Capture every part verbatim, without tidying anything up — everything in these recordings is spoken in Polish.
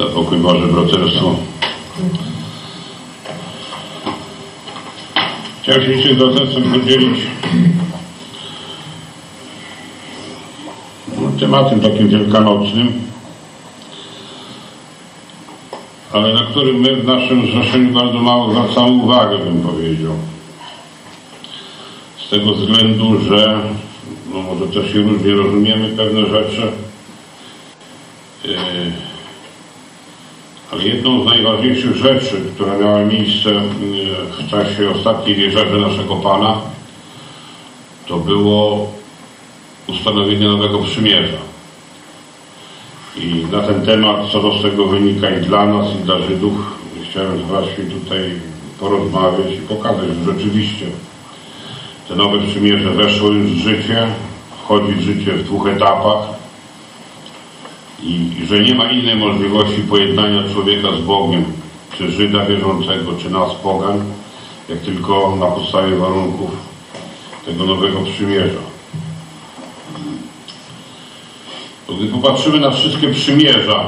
Za pokój Boże, braterstwo. Chciałem się dzisiaj z braterstwem podzielić tematem takim wielkanocnym, ale na którym my w naszym zrzeszeniu bardzo mało zwracamy uwagę, bym powiedział. Z tego względu, że no może też się różnie rozumiemy pewne rzeczy, yy, ale jedną z najważniejszych rzeczy, która miała miejsce w czasie ostatniej wieczerzy naszego Pana, to było ustanowienie nowego przymierza. I na ten temat, co do tego wynika i dla nas, i dla Żydów, chciałem właśnie tutaj porozmawiać i pokazać, że rzeczywiście te nowe przymierze weszło już w życie, wchodzi w życie w dwóch etapach i że nie ma innej możliwości pojednania człowieka z Bogiem, czy Żyda wierzącego, czy nas pogan, jak tylko na podstawie warunków tego nowego przymierza. Bo gdy popatrzymy na wszystkie przymierza,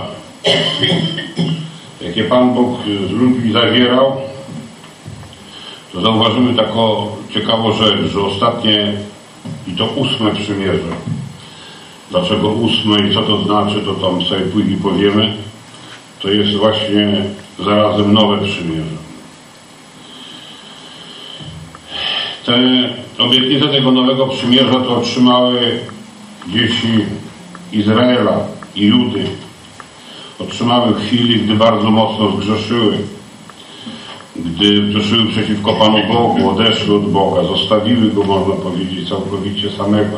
jakie Pan Bóg z ludźmi zawierał, to zauważymy taką ciekawą rzecz, że ostatnie, i to ósme przymierze. Dlaczego ósme i co to znaczy, to tam sobie później powiemy. To jest właśnie zarazem nowe przymierze. Te obietnice tego nowego przymierza to otrzymały dzieci Izraela i Judy. Otrzymały w chwili, gdy bardzo mocno zgrzeszyły. Gdy grzeszyły przeciwko Panu Bogu, odeszły od Boga, zostawiły Go, można powiedzieć, całkowicie samego.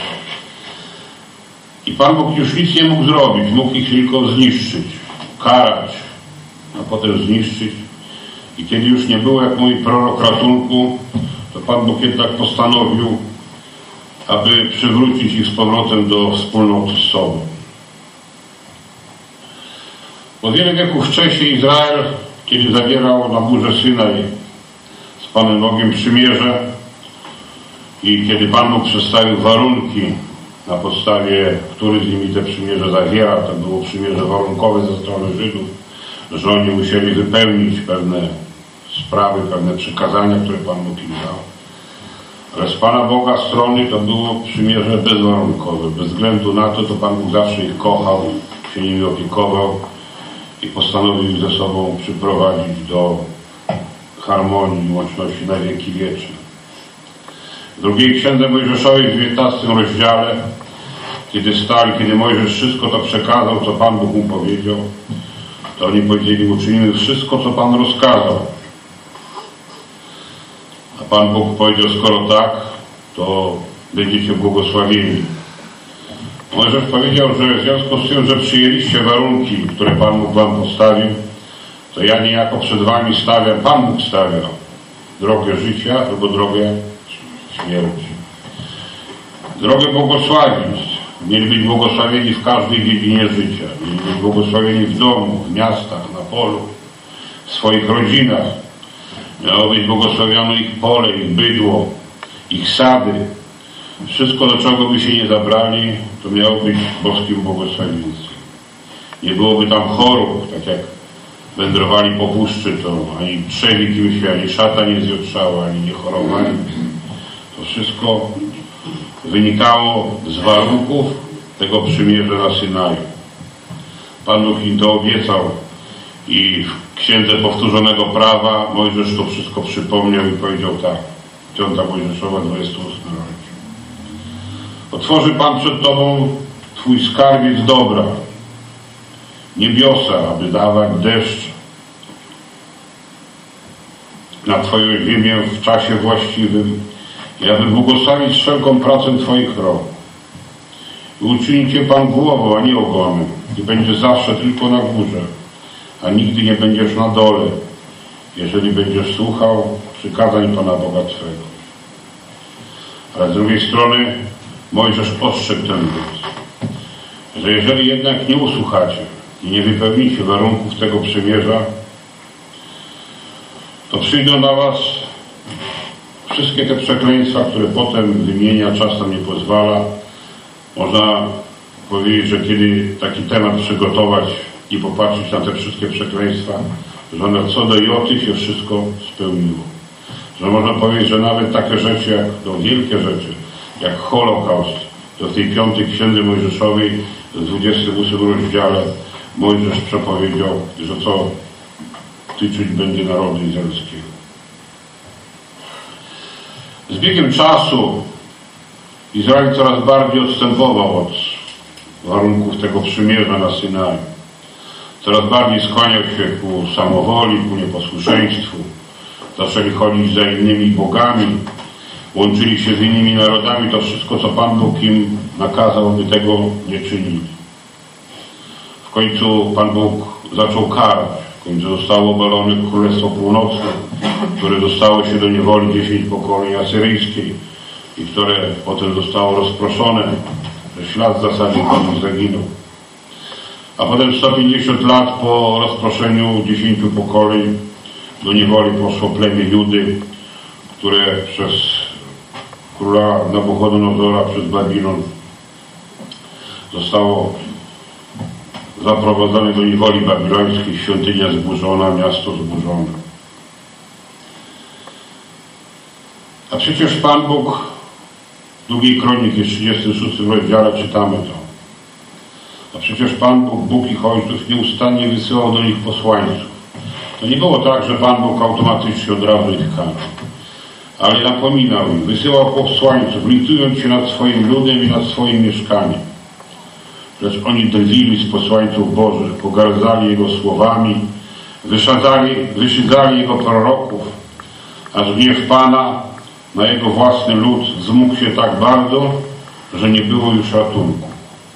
I Pan Bóg już nic nie mógł zrobić, mógł ich tylko zniszczyć, karać, a potem zniszczyć. I kiedy już nie było, jak mówi prorok, ratunku, to Pan Bóg jednak postanowił, aby przywrócić ich z powrotem do wspólnoty z sobą. Bo wiele wieków wcześniej Izrael, kiedy zawierał na górze Synaj z Panem Bogiem przymierze i kiedy Pan Bóg przedstawił warunki, na podstawie których z nimi te przymierze zawiera, to było przymierze warunkowe ze strony Żydów, że oni musieli wypełnić pewne sprawy, pewne przykazania, które Pan Bóg im dał. Ale z Pana Boga strony to było przymierze bezwarunkowe. Bez względu na to, to Pan Bóg zawsze ich kochał, się nimi opiekował i postanowił ich ze sobą przyprowadzić do harmonii i łączności na wieki wieczne. W drugiej Księdze Mojżeszowej w dziewiętnastym rozdziale, kiedy stali, kiedy Mojżesz wszystko to przekazał, co Pan Bóg mu powiedział, to oni powiedzieli: uczynimy wszystko, co Pan rozkazał. A Pan Bóg powiedział: skoro tak, to będziecie błogosławieni. Mojżesz powiedział, że w związku z tym, że przyjęliście warunki, które Pan Bóg wam postawił, to ja niejako przed wami stawiam, Pan Bóg stawia drogę życia albo drogę śmierci. Drogę błogosławieństw. Mieli być błogosławieni w każdej dziedzinie życia. Mieli być błogosławieni w domu, w miastach, na polu, w swoich rodzinach. Miało być błogosławione ich pole, ich bydło, ich sady. Wszystko, do czego by się nie zabrali, to miało być boskim błogosławieństwem. Nie byłoby tam chorób, tak jak wędrowali po puszczy, to ani trzewik im się, ani szata nie zjotrzała, ani nie chorowali. To wszystko wynikało z warunków tego przymierza na Synaju. Pan Bóg im to obiecał i w Księdze Powtórzonego Prawa Mojżesz to wszystko przypomniał i powiedział tak. Piąta Mojżeszowa, dwudziesty ósmy rozdział. Otworzy Pan przed Tobą Twój skarbiec dobra, niebiosa, aby dawać deszcz na Twoją ziemię w czasie właściwym i aby błogosławić wszelką pracę Twoich rąk. I uczyni Cię Pan głową, a nie ogonem. I będziesz zawsze tylko na górze, a nigdy nie będziesz na dole, jeżeli będziesz słuchał przykazań Pana Boga Twego. Ale z drugiej strony Mojżesz ostrzegł ten lud, że jeżeli jednak nie usłuchacie i nie wypełnicie warunków tego przymierza, to przyjdą na was wszystkie te przekleństwa, które potem wymienia, czas nam nie pozwala. Można powiedzieć, że kiedy taki temat przygotować i popatrzeć na te wszystkie przekleństwa, że one co do joty się wszystko spełniło. Że można powiedzieć, że nawet takie rzeczy, jak no, wielkie rzeczy, jak Holokaust, to w tej piątej księdze Mojżeszowej w dwudziestym ósmym rozdziale Mojżesz przepowiedział, że co tyczyć będzie narodu izraelskiego. Z biegiem czasu Izrael coraz bardziej odstępował od warunków tego przymierza na Synaju. Coraz bardziej skłaniał się ku samowoli, ku nieposłuszeństwu. Zaczęli chodzić za innymi bogami, łączyli się z innymi narodami. To wszystko, co Pan Bóg im nakazał, by tego nie czynili. W końcu Pan Bóg zaczął karać. W końcu zostało obalone Królestwo Północne, które dostało się do niewoli dziesięć pokoleń asyryjskiej i które potem zostało rozproszone, że ślad w zasadzie Pan zaginął. A potem sto pięćdziesiąt lat po rozproszeniu dziesięciu pokoleń do niewoli poszło plemię Judy, które przez króla Nabuchodonozora, przez Babilon zostało zaprowadzone do niewoli babilońskiej, świątynia zburzona, miasto zburzone. A przecież Pan Bóg w drugiej Kroniki, w trzydziestym szóstym rozdziale czytamy to. A przecież Pan Bóg, Bóg ich ojców nieustannie wysyłał do nich posłańców. To nie było tak, że Pan Bóg automatycznie od razu ich karał, ale napominał im, wysyłał posłańców, litując się nad swoim ludem i nad swoim mieszkaniem. Lecz oni drwili z posłańców Bożych, pogardzali Jego słowami, wyszadzali, wyszydzali Jego proroków, aż gniew Pana na Jego własny lud wzmógł się tak bardzo, że nie było już ratunku.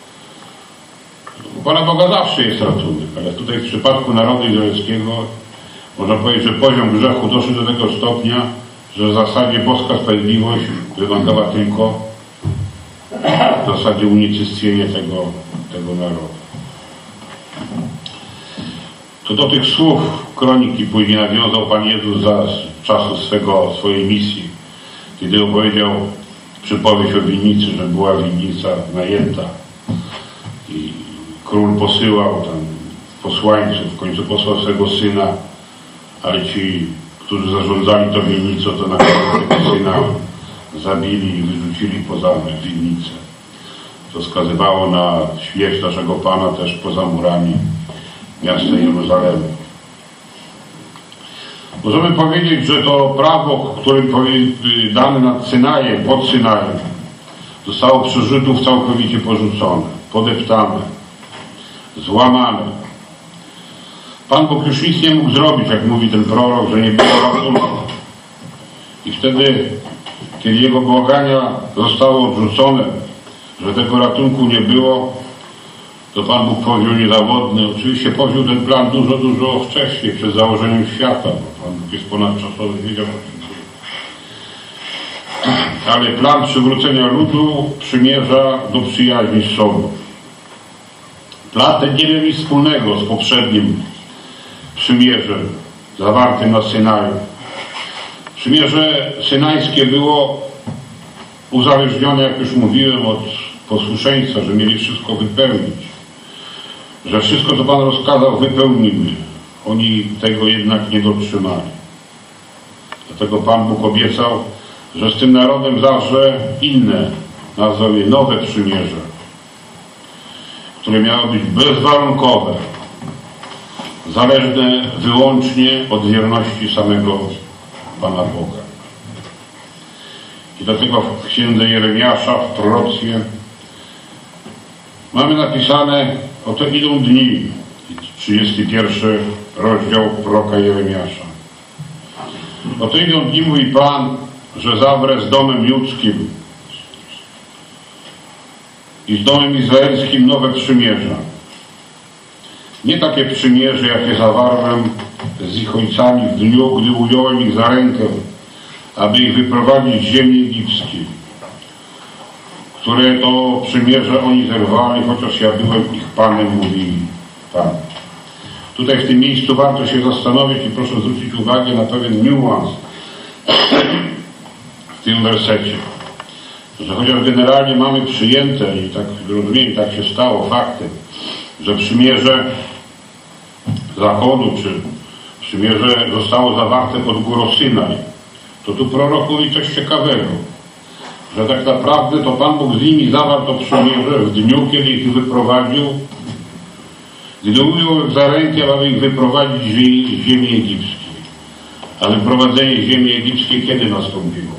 U Pana Boga zawsze jest ratunek, ale tutaj w przypadku narodu izraelskiego można powiedzieć, że poziom grzechu doszedł do tego stopnia, że w zasadzie boska sprawiedliwość wymagała tylko w zasadzie unicestwienia tego, tego narodu. To do tych słów Kroniki później nawiązał Pan Jezus za czasu swego, swojej misji, kiedy opowiedział przypowieść o winnicy, że była winnica najęta i król posyłał tam posłańców, w końcu posłał swego syna, ale ci, którzy zarządzali tą winnicą, to na koniec tego syna zabili i wyrzucili poza winnicę. To wskazywało na śmierć naszego Pana też poza murami miasta Jeruzalemu. Możemy powiedzieć, że to prawo, które dane nad Synajem, pod Synajem, zostało przez Żydów całkowicie porzucone, podeptane, złamane. Pan Bóg już nic nie mógł zrobić, jak mówi ten prorok, że nie było ratunku. I wtedy, kiedy jego błagania zostały odrzucone, że tego ratunku nie było, to Pan Bóg powziął niezawodny. Oczywiście powziął ten plan dużo, dużo wcześniej, przed założeniem świata, bo Pan Bóg jest ponadczasowy, wiedział o tym. Ale plan przywrócenia ludu przymierza do przyjaźni z sobą. Plan ten nie miał nic wspólnego z poprzednim przymierzem zawartym na Synaju. Przymierze synajskie było uzależnione, jak już mówiłem, od posłuszeństwa, że mieli wszystko wypełnić, że wszystko, co Pan rozkazał, wypełnimy. Oni tego jednak nie dotrzymali. Dlatego Pan Bóg obiecał, że z tym narodem zawrze inne, nazwał je nowe przymierze, które miało być bezwarunkowe, zależne wyłącznie od wierności samego Pana Boga. I dlatego w księdze Jeremiasza, w proroctwie mamy napisane: oto idą dni, trzydziesty pierwszy rozdział proroka Jeremiasza. Oto idą dni, mówi Pan, że zawrę z domem judzkim i z domem izraelskim nowe przymierza. Nie takie przymierze, jakie zawarłem z ich ojcami w dniu, gdy ująłem ich za rękę, aby ich wyprowadzić z ziemi egipskiej, które to przymierze oni zerwali, chociaż ja byłem ich Panem, mówi Pan. Tutaj w tym miejscu warto się zastanowić i proszę zwrócić uwagę na pewien niuans w tym wersecie, że chociaż generalnie mamy przyjęte i tak rozumiem, tak się stało faktem, że przymierze zakonu, czy przymierze zostało zawarte pod górą Synaj, to tu prorok mówi coś ciekawego, że tak naprawdę to Pan Bóg z nimi zawarł to przymierze w dniu, kiedy ich wyprowadził, gdy ujął ich za rękę, aby ich wyprowadzić z ziemi egipskiej. A wyprowadzenie z ziemi egipskiej kiedy nastąpiło?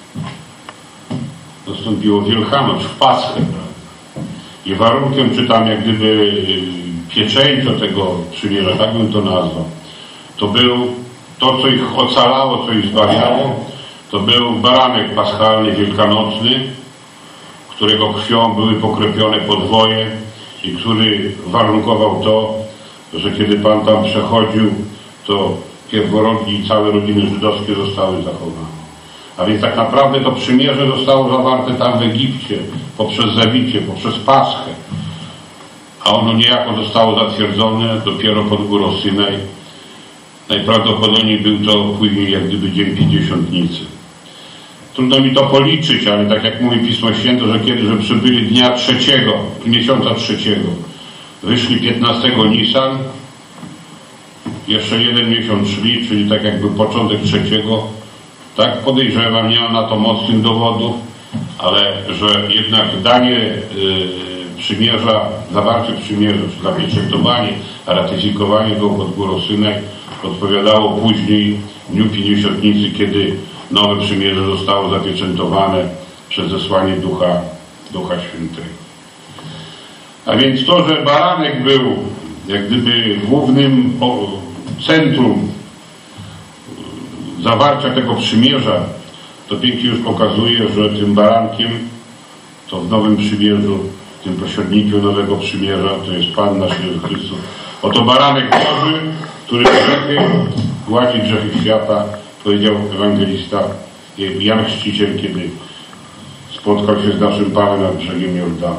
Nastąpiło w Wielkanoc, w Paschę. I warunkiem, czy tam jak gdyby pieczęcią tego przymierza, tak bym to nazwał, to był to, co ich ocalało, co ich zbawiało, to był baranek paschalny, wielkanocny, którego krwią były pokropione podwoje i który warunkował to, że kiedy Pan tam przechodził, to pierworodni i całe rodziny żydowskie zostały zachowane. A więc tak naprawdę to przymierze zostało zawarte tam w Egipcie, poprzez zabicie, poprzez Paschę. A ono niejako zostało zatwierdzone dopiero pod górą Synaj. Najprawdopodobniej był to później jak gdyby dzień Pięćdziesiątnicy. Trudno mi to policzyć, ale tak jak mówi Pismo Święte, że kiedy że przybyli dnia trzeciego, miesiąca trzeciego, wyszli piętnastego Nisan, jeszcze jeden miesiąc szli, czyli tak jakby początek trzeciego, tak podejrzewam, nie mam na to mocnych dowodów, ale że jednak danie yy, przymierza, zawarcie przymierza, czy zapieczętowanie, ratyfikowanie go pod górą Synaj odpowiadało później dniu Pięćdziesiątnicy, kiedy nowe przymierze zostało zapieczętowane przez zesłanie Ducha, Ducha Świętego. A więc to, że baranek był jak gdyby głównym centrum zawarcia tego przymierza, to pięknie już pokazuje, że tym barankiem, to w nowym przymierzu, tym pośrednikiem nowego przymierza, to jest Pan nasz Jezus Chrystus. Oto baranek Boży, który grzechy, gładzi grzechy świata, powiedział ewangelista Jan Chrzciciel, kiedy spotkał się z naszym Panem nad brzegiem Jordanu.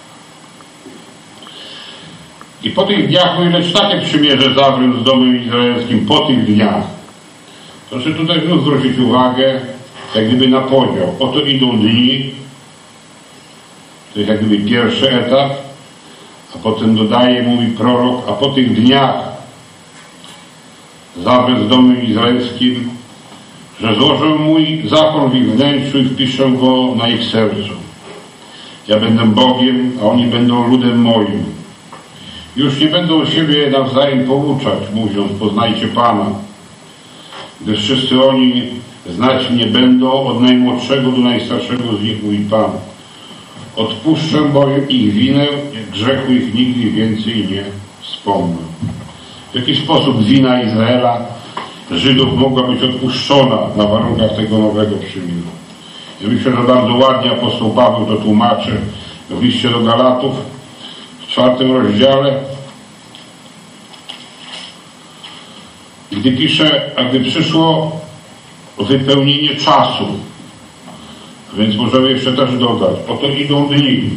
I po tych dniach, o ileż takie przymierze zawrę z domem izraelskim, po tych dniach, proszę tutaj znów zwrócić uwagę, jak gdyby na podział. Oto idą dni, to jest jak gdyby pierwszy etap, a potem dodaje, mówi prorok, a po tych dniach zawrę z domem izraelskim, że złożę mój zakon w ich wnętrzu i wpiszę go na ich sercu. Ja będę Bogiem, a oni będą ludem moim. Już nie będą siebie nawzajem pouczać, mówiąc, poznajcie Pana, gdyż wszyscy oni znać mnie będą, od najmłodszego do najstarszego z nich, mówi Pan. Odpuszczę bowiem ich winę, grzechu ich nigdy więcej nie wspomnę. W jaki sposób wina Izraela, Żydów mogła być odpuszczona na warunkach tego nowego przymierza? Ja myślę, że bardzo ładnie apostoł Paweł to tłumaczy w liście do Galatów w czwartym rozdziale, gdy pisze, a gdy przyszło wypełnienie czasu, więc możemy jeszcze też dodać, oto idą dni.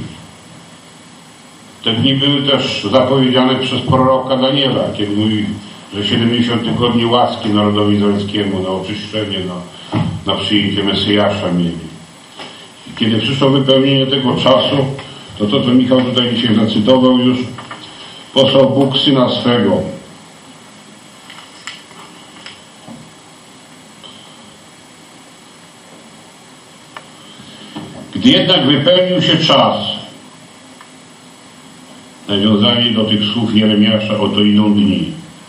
Te dni były też zapowiedziane przez proroka Daniela, kiedy mówi, że siedemdziesiąt tygodni łaski narodowi izraelskiemu na oczyszczenie, na, na przyjęcie Mesjasza mieli. I kiedy przyszło wypełnienie tego czasu, to to, co Michał tutaj dzisiaj zacytował już, posłał Bóg Syna swego. Gdy jednak wypełnił się czas, nawiązanie do tych słów Jeremiasza, oto idą dni.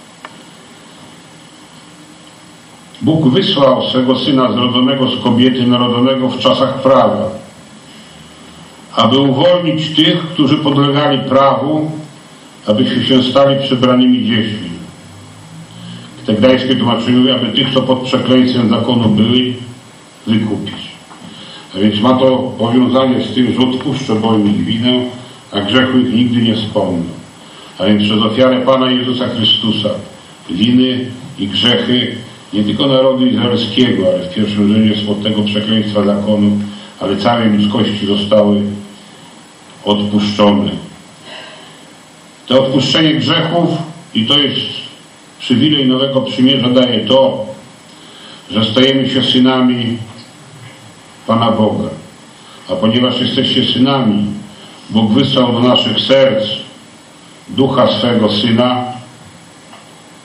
Bóg wysłał swego Syna zrodzonego z kobiety, narodzonego w czasach prawa, aby uwolnić tych, którzy podlegali prawu, abyśmy się stali przybranymi dziećmi. Te gdańskie tłumaczenie, aby tych, co pod przekleństwem zakonu byli, wykupić. A więc ma to powiązanie z tym, że odpuszczę bowiem ich winę, a grzechu ich nigdy nie wspomnę. A więc przez ofiarę Pana Jezusa Chrystusa winy i grzechy nie tylko narodu izraelskiego, ale w pierwszym rzędzie spod tego przekleństwa zakonu, ale całej ludzkości zostały odpuszczone. To odpuszczenie grzechów, i to jest przywilej nowego przymierza, daje to, że stajemy się synami Pana Boga. A ponieważ jesteście synami, Bóg wysłał do naszych serc Ducha swego Syna,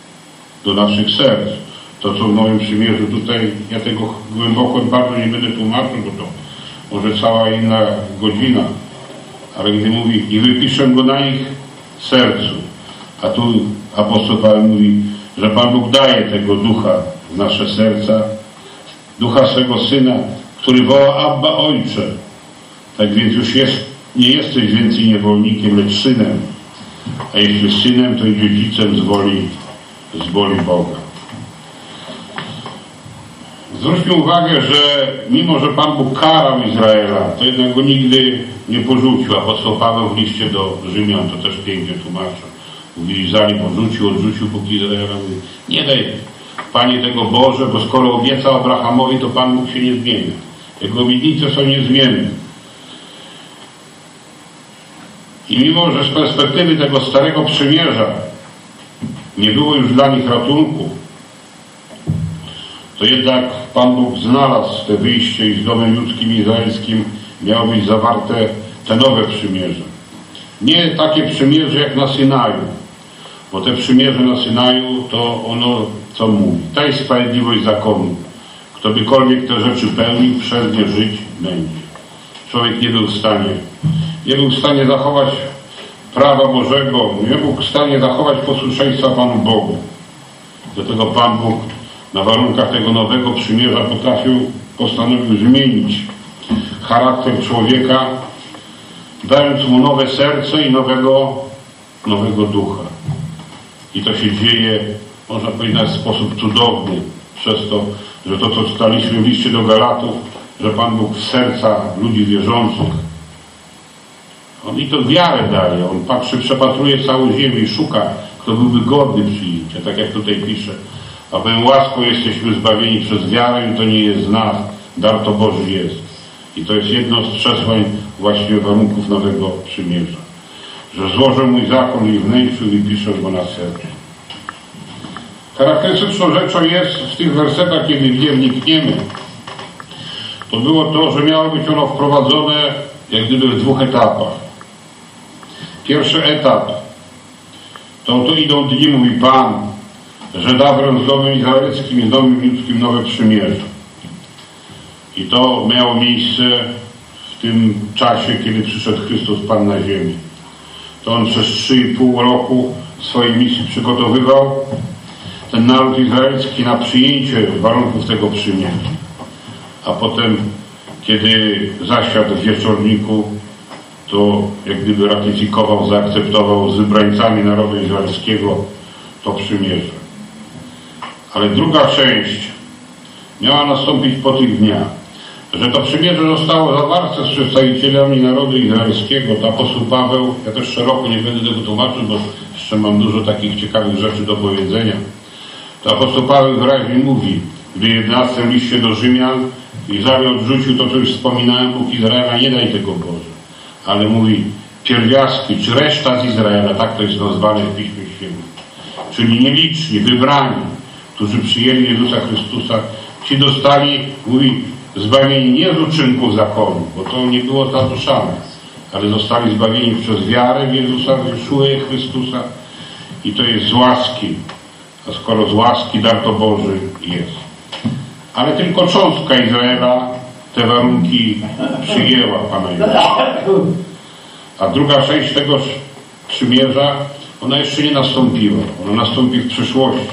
do naszych serc. To, co w Nowym Przymierzu tutaj, ja tego głęboko bardzo nie będę tłumaczył, bo to może cała inna godzina, ale gdy mówi i wypiszę go na ich sercu, a tu apostoł Paweł mówi, że Pan Bóg daje tego ducha w nasze serca, ducha swego Syna, który woła Abba, Ojcze. Tak więc już jest, nie jesteś więcej niewolnikiem, lecz synem, a jeśli synem, to i dziedzicem z woli, z woli Boga. Zwróćmy uwagę, że mimo, że Pan Bóg karał Izraela, to jednak go nigdy nie porzucił. Apostoł Paweł w liście do Rzymian to też pięknie tłumaczy. Mówi, zanim odrzucił, odrzucił póki Izraela. Mówi, nie daj, Panie, tego Boże, bo skoro obiecał Abrahamowi, to Pan Bóg się nie zmienia. Jego obietnice są niezmienne. I mimo, że z perspektywy tego Starego Przymierza nie było już dla nich ratunku, to jednak Pan Bóg znalazł te wyjście i z domem ludzkim i izraelskim miało być zawarte te nowe przymierze. Nie takie przymierze jak na Synaju, bo te przymierze na Synaju to ono co mówi? Ta jest sprawiedliwość zakonu. Kto bykolwiek te rzeczy pełnił, przez nie żyć będzie. Człowiek nie był w stanie, nie był w stanie zachować prawa Bożego, nie był w stanie zachować posłuszeństwa Panu Bogu. Dlatego Pan Bóg na warunkach tego nowego przymierza potrafił, postanowił zmienić charakter człowieka, dając mu nowe serce i nowego, nowego ducha. I to się dzieje, można powiedzieć, w sposób cudowny, przez to, że to, co czytaliśmy w liście do Galatów, że Pan Bóg w serca ludzi wierzących, On i to wiarę daje. On patrzy, przepatruje całą ziemię i szuka, kto byłby godny przyjęcia, tak jak tutaj pisze. A powiem, łaską jesteśmy zbawieni przez wiarę i to nie jest z nas, dar to Boży jest. I to jest jedno z przesłań właśnie warunków nowego przymierza. Że złożę mój zakon i wnętrzu i piszę go na sercu. Charakterystyczną rzeczą jest w tych wersetach, kiedy w nie wnikniemy, to było to, że miało być ono wprowadzone jak gdyby w dwóch etapach. Pierwszy etap to oto idą dni, mówi Pan, że dawrę z domem izraelskim i z domem ludzkim nowe przymierze. I to miało miejsce w tym czasie, kiedy przyszedł Chrystus Pan na ziemię. To On przez trzy i pół roku swojej misji przygotowywał ten naród izraelski na przyjęcie warunków tego przymierza. A potem, kiedy zasiadł w wieczorniku, to jak gdyby ratyfikował, zaakceptował z wybrańcami narodu izraelskiego to przymierze. Ale druga część miała nastąpić po tych dniach, że to przymierze zostało zawarte z przedstawicielami narodu izraelskiego. To apostoł Paweł, ja też szeroko nie będę tego tłumaczył, bo jeszcze mam dużo takich ciekawych rzeczy do powiedzenia. To apostoł Paweł wyraźnie mówi, gdy w jedenastym liście do Rzymian Izrael odrzucił to, co już wspominałem, Bóg Izraela nie daj tego Boże. Ale mówi pierwiastki, czy reszta z Izraela, tak to jest nazwane w Piśmie Świętym. Czyli nieliczni, wybrani, którzy przyjęli Jezusa Chrystusa, ci dostali, mówi, zbawieni nie z uczynków zakonu, bo to nie było zaduszane, ale zostali zbawieni przez wiarę w Jezusa, w Jeszue Chrystusa i to jest z łaski. A skoro z łaski dar to Boży jest. Ale tylko cząstka Izraela te warunki przyjęła Pana Jezusa. A druga część tego przymierza, ona jeszcze nie nastąpiła. Ona nastąpi w przyszłości.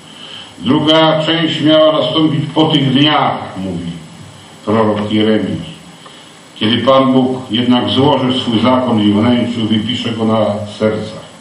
Druga część miała nastąpić po tych dniach, mówi prorok Jeremiasz. Kiedy Pan Bóg jednak złoży swój zakon i wnętrzu, wypisze go na sercach.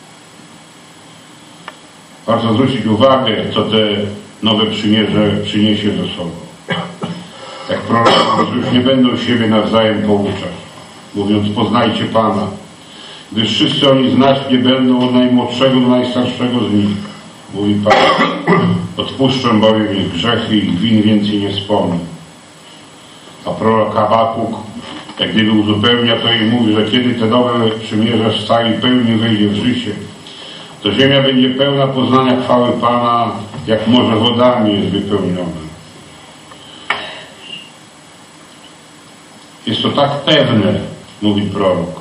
Warto zwrócić uwagę, co te nowe przymierze przyniesie ze sobą. Jak prorok, już nie będą siebie nawzajem pouczać, mówiąc, poznajcie Pana, gdyż wszyscy oni znać nie będą od najmłodszego do najstarszego z nich. Mówi Pan, odpuszczę bowiem ich grzechy i ich win więcej nie wspomnę. A prorok Habakuk, jak gdyby uzupełnia to i mówi, że kiedy te nowe przymierze w całej pełni wejdzie w życie, to ziemia będzie pełna poznania chwały Pana, jak morze wodami jest wypełnione. Jest to tak pewne, mówi prorok,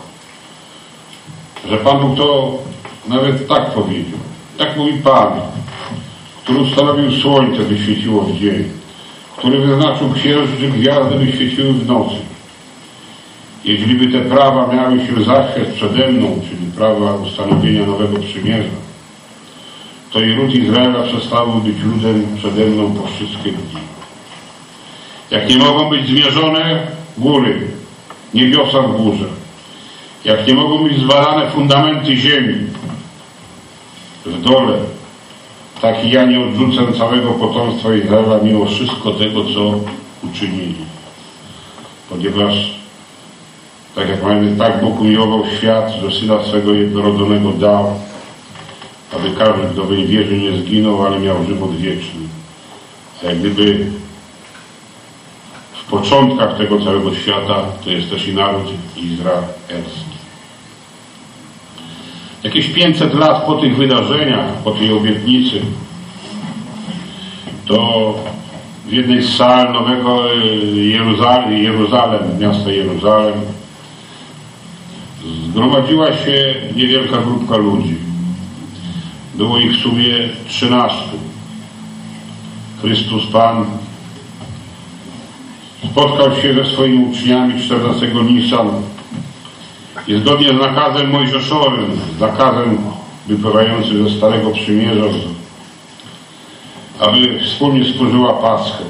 że Pan Bóg to nawet tak powiedział. Tak mówi Pan, który ustanowił słońce, by świeciło w dzień, który wyznaczył księżyc, gwiazdy, by świeciły w nocy. Jeśli by te prawa miały się zachwiać przede mną, czyli prawa ustanowienia nowego przymierza, to i ród Izraela przestałby być ludem przede mną po wszystkie dni. Jak nie mogą być zmierzone góry, niebiosa w górze, jak nie mogą być zbadane fundamenty ziemi w dole, tak i ja nie odrzucę całego potomstwa Izraela mimo wszystko tego, co uczynili. Ponieważ, tak jak mamy, tak Bóg umiłował świat, że Syna swego jednorodzonego dał, aby każdy, kto w wierzy, nie zginął, ale miał żywot wieczny. A jak gdyby w początkach tego całego świata to jest też i naród izraelski. Jakieś pięćset lat po tych wydarzeniach, po tej obietnicy, to w jednej z sal nowego Jeruzalem, Jeruzalem, miasta Jeruzalem, zgromadziła się niewielka grupka ludzi. Było ich w sumie trzynastu. Chrystus Pan spotkał się ze swoimi uczniami czternastego Nisan i zgodnie z nakazem mojżeszowym, z nakazem wypływającym ze Starego Przymierza, aby wspólnie spożyła Paschę.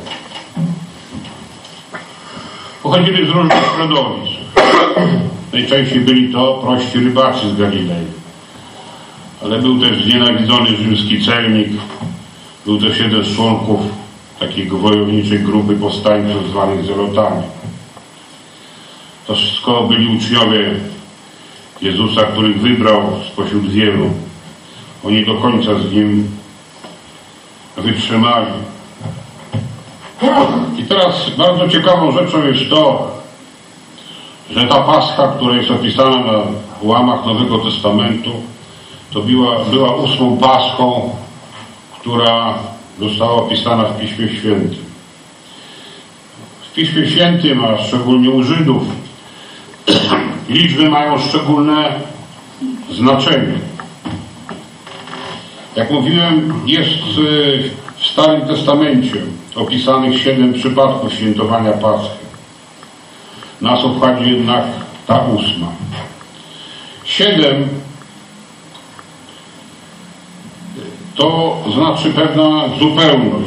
Pochodzili z różnych środowisk. Najczęściej byli to prości rybacy z Galilei. Ale był też znienawidzony rzymski celnik, był też jeden z członków takiej wojowniczej grupy powstańców zwanych Zelotami. To wszystko byli uczniowie Jezusa, których wybrał spośród wielu. Oni do końca z Nim wytrzymali. I teraz bardzo ciekawą rzeczą jest to, że ta Pascha, która jest opisana na łamach Nowego Testamentu, to była, była ósmą Paschą, która została opisana w Piśmie Świętym. W Piśmie Świętym, a szczególnie u Żydów, liczby mają szczególne znaczenie. Jak mówiłem, jest w Starym Testamencie opisanych siedem przypadków świętowania Paschy. Nas obchodzi jednak ta ósma. Siedem to znaczy pewna zupełność.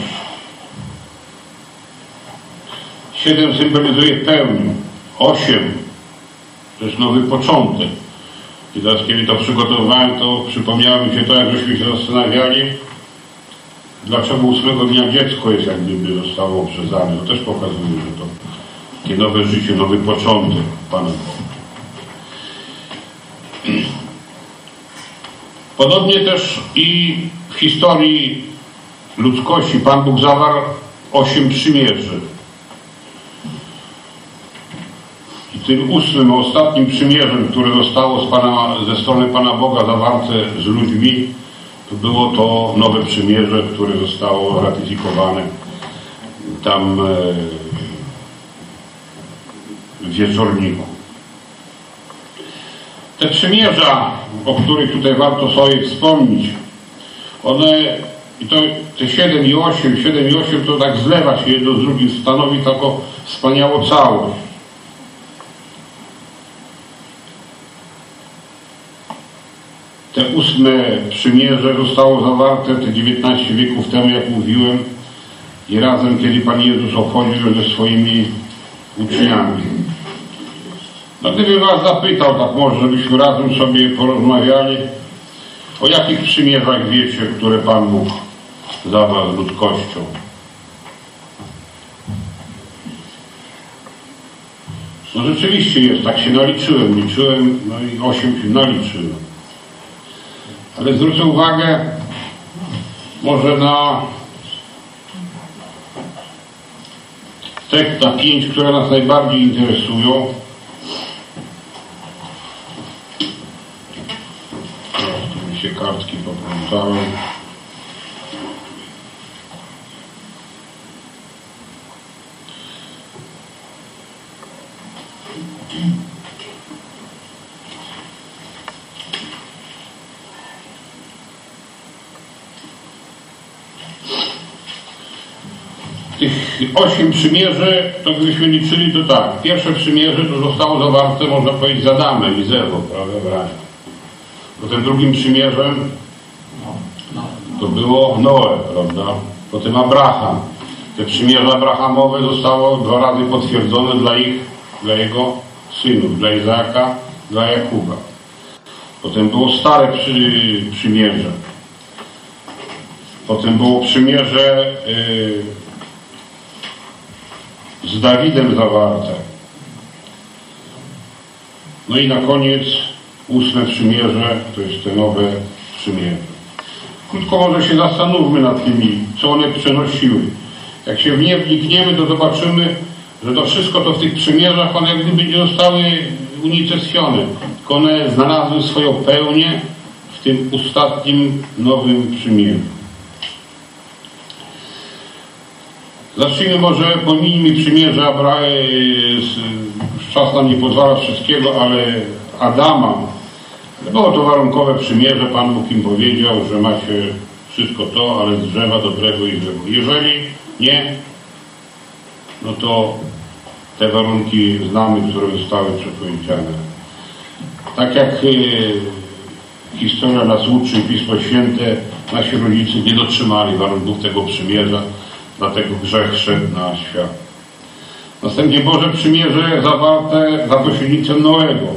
Siedem symbolizuje pełnię. Osiem to jest nowy początek. I teraz, kiedy to przygotowywałem, to przypomniało mi się to, jak żeśmy się zastanawiali, dlaczego ósmego dnia dziecko jest, jak gdyby zostało obrzezane. To też pokazuje, że to takie nowe życie, nowy początek Pana Boga. Podobnie też i w historii ludzkości Pan Bóg zawarł osiem przymierzy. I tym ósmym, ostatnim przymierzem, które zostało z Pana, ze strony Pana Boga zawarte z ludźmi, to było to nowe przymierze, które zostało ratyfikowane tam w wieczorniku. Te przymierza, o których tutaj warto sobie wspomnieć, one, i to te siedem i osiem, siedem i osiem to tak zlewa się jedno z drugim, stanowi taką wspaniałą całość. Te ósme przymierze zostało zawarte te dziewiętnaście wieków temu, jak mówiłem, i razem, kiedy Pan Jezus obchodził ze swoimi uczniami. No gdybym was zapytał, tak może, żebyśmy razem sobie porozmawiali, o jakich przymierzach wiecie, które Pan Bóg zawarł z ludzkością. No rzeczywiście jest, tak się naliczyłem, liczyłem, no i osiem się naliczyłem. Ale zwrócę uwagę może na te, na pięć, które nas najbardziej interesują. Tu mi się kartki poplątały. Tych osiem przymierzy, to gdybyśmy liczyli, to tak. Pierwsze przymierze to zostało zawarte, można powiedzieć, z Adamem i z Ewą, prawda, w raju. Potem drugim przymierzem to było Noe, prawda? Potem Abraham. Te przymierze abrahamowe zostało dwa razy potwierdzone dla ich, dla jego synów, dla Izaaka, dla Jakuba. Potem było stare przy, przymierze. Potem było przymierze yy, z Dawidem zawarte. No i na koniec ósme przymierze, to jest te nowe przymierze. Krótko może się zastanówmy nad tymi, co one przynosiły. Jak się w nie wnikniemy, to zobaczymy, że to wszystko to w tych przymierzach, one jak gdyby nie zostały unicestwione, tylko one znalazły swoją pełnię w tym ostatnim nowym przymierzu. Zacznijmy może, pominijmy przymierze Abrahama, czas nam nie pozwala wszystkiego, ale Adama. Było to warunkowe przymierze, Pan Bóg im powiedział, że macie wszystko to, ale z drzewa dobrego i złego. Jeżeli nie, no to te warunki znamy, które zostały przepowiedziane. Tak jak y, historia nas uczy, Pismo Święte, nasi rodzice nie dotrzymali warunków tego przymierza, dlatego grzech szedł na świat. Następnie Boże przymierze zawarte za pośrednictwem Noego.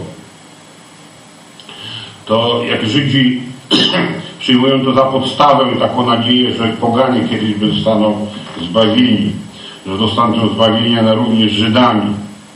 To jak Żydzi przyjmują to za podstawę i taką nadzieję, że poganie kiedyś by zostaną zbawieni, że dostaną zbawienia na równi z Żydami.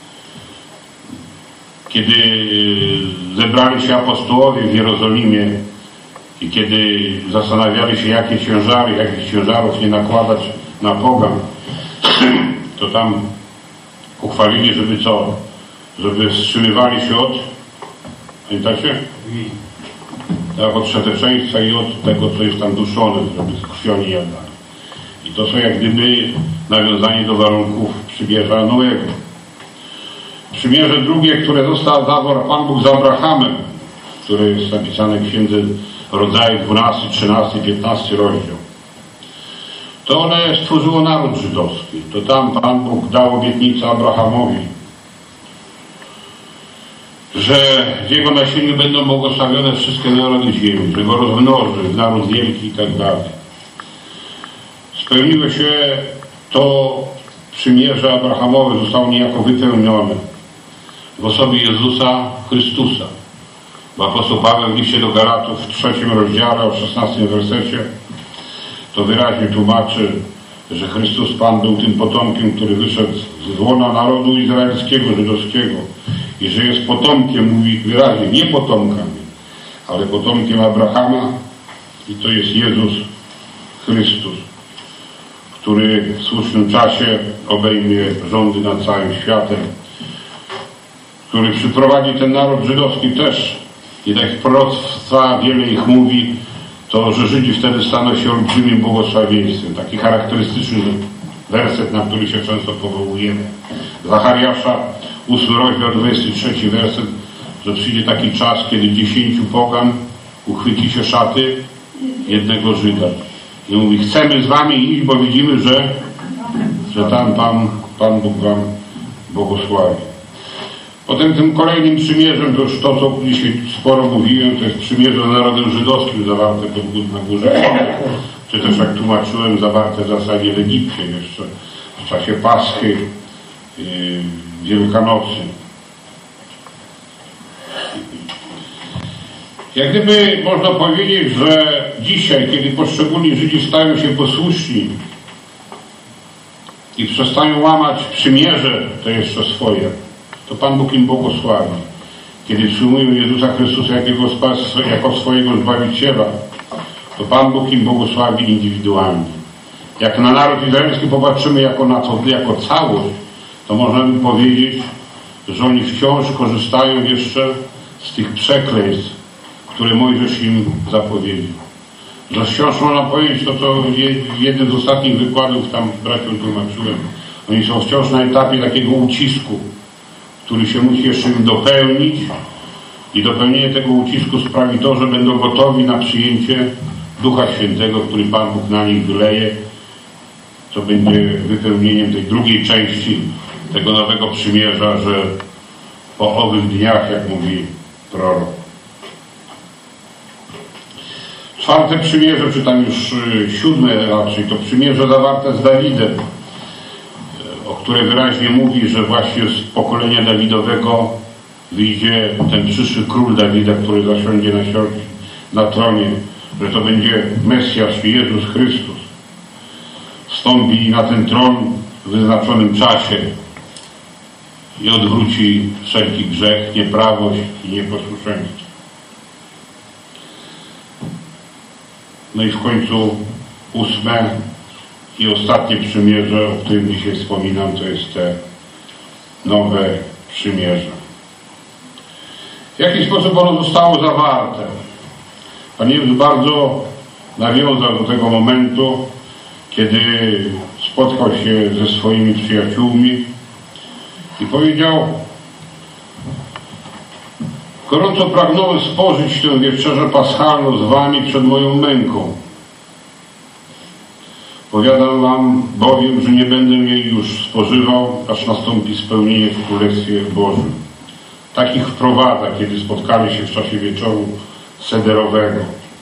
Kiedy zebrali się apostołowie w Jerozolimie i kiedy zastanawiali się, jakie ciężary, jakich ciężarów nie nakładać na pogan, to tam uchwalili, żeby co? Żeby wstrzymywali się od, pamiętacie? Tak, od szateczeństwa i od tego, co jest tam duszone, żeby z krwią nie jadali. I to są jak gdyby nawiązanie do warunków przymierza Noego. Przymierze drugie, które został zawarł Pan Bóg z Abrahamem, które jest napisane w Księdze Rodzaju dwunasty, trzynasty, piętnasty rozdział. To one stworzyło naród żydowski. To tam Pan Bóg dał obietnicę Abrahamowi, że w jego nasieniu będą błogosławione wszystkie narody ziemi, że go rozmnoży w naród wielki i tak dalej. Spełniło się to przymierze abrahamowe, zostało niejako wypełnione w osobie Jezusa Chrystusa. Bo apostoł Paweł w liście do Galatów w trzecim rozdziale, o szesnastym wersecie, to wyraźnie tłumaczy, że Chrystus Pan był tym potomkiem, który wyszedł z łona narodu izraelskiego, żydowskiego i że jest potomkiem, mówi wyraźnie, nie potomkami, ale potomkiem Abrahama i to jest Jezus Chrystus, który w słusznym czasie obejmie rządy nad całym światem, który przyprowadzi ten naród żydowski też. I tak proroctwa, wiele ich mówi, to, że Żydzi wtedy staną się olbrzymim błogosławieństwem. Taki charakterystyczny werset, na który się często powołujemy. Zachariasza, ósmy rozdział, dwudziesty trzeci werset, że przyjdzie taki czas, kiedy dziesięciu pogan uchwyci się szaty jednego Żyda. I mówi, chcemy z wami iść, bo widzimy, że, że tam Pan, Pan Bóg wam błogosławi. Potem tym kolejnym przymierzem, to już to, co dzisiaj sporo mówiłem, to jest przymierze z narodem żydowskim zawarte pod, na górze, czy też jak tłumaczyłem, zawarte w zasadzie w Egipcie jeszcze w czasie Paschy, yy, Wielkanocy. Jak gdyby można powiedzieć, że dzisiaj, kiedy poszczególni Żydzi stają się posłuszni i przestają łamać przymierze, to jeszcze swoje, to Pan Bóg im błogosławi. Kiedy przyjmują Jezusa Chrystusa jakiego, jako swojego Zbawiciela, to Pan Bóg im błogosławi indywidualnie. Jak na naród izraelski popatrzymy jako na to, jako całość, to można by powiedzieć, że oni wciąż korzystają jeszcze z tych przekleństw, które Mojżesz im zapowiedział. Że wciąż można powiedzieć, to co w jednym z ostatnich wykładów tam braciom tłumaczyłem, oni są wciąż na etapie takiego ucisku, który się musi jeszcze im dopełnić i dopełnienie tego ucisku sprawi to, że będą gotowi na przyjęcie Ducha Świętego, który Pan Bóg na nich wyleje, co będzie wypełnieniem tej drugiej części tego nowego przymierza, że po owych dniach, jak mówi prorok. Czwarte przymierze, czy tam już siódme raczej, to przymierze zawarte z Dawidem, o które wyraźnie mówi, że właśnie z pokolenia Dawidowego wyjdzie ten przyszły król Dawida, który zasiądzie na, na tronie, że to będzie Mesjasz, Jezus Chrystus. Wstąpi na ten tron w wyznaczonym czasie i odwróci wszelki grzech, nieprawość i nieposłuszeństwo. No i w końcu ósme i ostatnie przymierze, o którym dzisiaj wspominam, to jest te nowe przymierze. W jaki sposób ono zostało zawarte? Pan Jezus bardzo nawiązał do tego momentu, kiedy spotkał się ze swoimi przyjaciółmi i powiedział: gorąco pragnąłem spożyć tę wieczerzę paschalną z wami przed moją męką. Powiadam wam bowiem, że nie będę jej już spożywał, aż nastąpi spełnienie w Królestwie Bożym. Takich wprowadza, kiedy spotkali się w czasie wieczoru sederowego.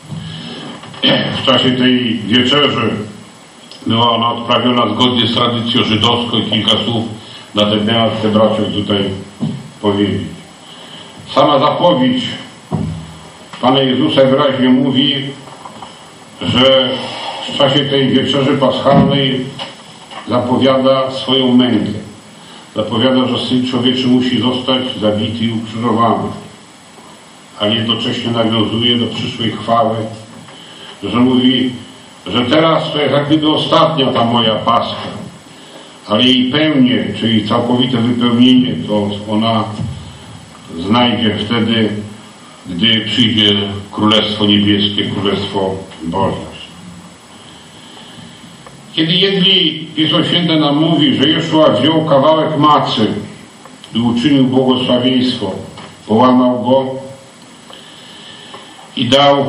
W czasie tej wieczerzy była ona odprawiona zgodnie z tradycją żydowską i kilka słów na ten temat chcę braciom tutaj powiedzieć. Sama zapowiedź Pana Jezusa wyraźnie mówi, że w czasie tej wieczerzy paschalnej zapowiada swoją mękę. Zapowiada, że Syn Człowieczy musi zostać zabity i ukrzyżowany, a jednocześnie nawiązuje do przyszłej chwały, że mówi, że teraz to jest jak gdyby ostatnia ta moja Pascha, ale jej pełnię, czyli całkowite wypełnienie, to ona znajdzie wtedy, gdy przyjdzie Królestwo Niebieskie, Królestwo Boże. Kiedy jedli, Pismo Święte nam mówi, że Jeszua wziął kawałek macy i uczynił błogosławieństwo, połamał go i dał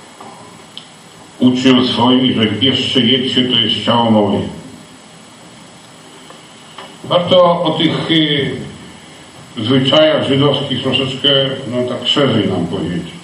uczniom swoim, że bierzcie, jedzcie, to jest ciało moje. Warto o tych y, zwyczajach żydowskich troszeczkę, no tak szerzej nam powiedzieć.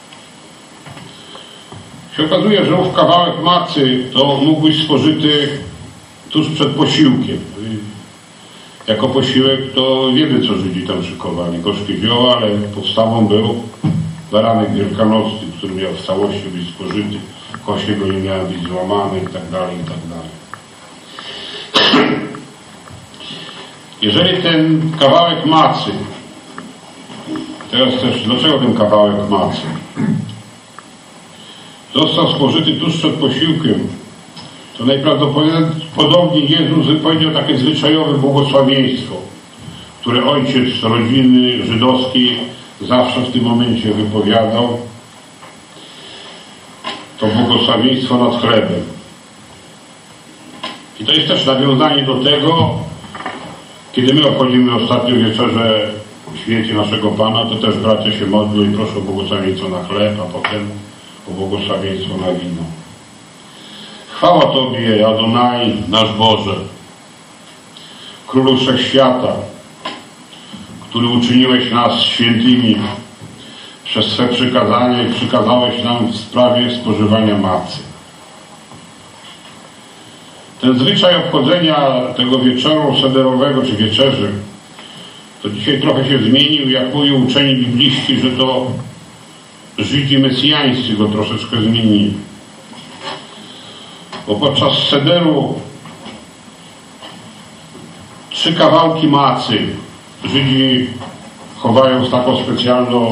Się okazuje, że ów kawałek macy to mógł być spożyty tuż przed posiłkiem. Jako posiłek to wiemy, co Żydzi tam szykowali. Gorzkie zioła, ale podstawą był baranek wielkanocny, który miał w całości być spożyty. Kosie go nie miały być złamane i tak dalej, i tak dalej. Jeżeli ten kawałek macy, teraz też dlaczego ten kawałek macy został spożyty tuż przed posiłkiem, to najprawdopodobniej Jezus wypowiedział takie zwyczajowe błogosławieństwo, które ojciec rodziny żydowskiej zawsze w tym momencie wypowiadał. To błogosławieństwo nad chlebem. I to jest też nawiązanie do tego, kiedy my obchodzimy ostatnią wieczerzę w świecie naszego Pana, to też bracia się modlą i proszą o błogosławieństwo na chleb, a potem o błogosławieństwo na wino. Chwała Tobie, Adonai, nasz Boże, Królu Wszechświata, który uczyniłeś nas świętymi przez swe przykazania i przykazałeś nam w sprawie spożywania macy. Ten zwyczaj obchodzenia tego wieczoru sederowego czy wieczerzy to dzisiaj trochę się zmienił, jak mówią uczeni bibliści, że to Żydzi mesjańscy go troszeczkę zmienili. Bo podczas sederu trzy kawałki macy Żydzi chowają w taką specjalną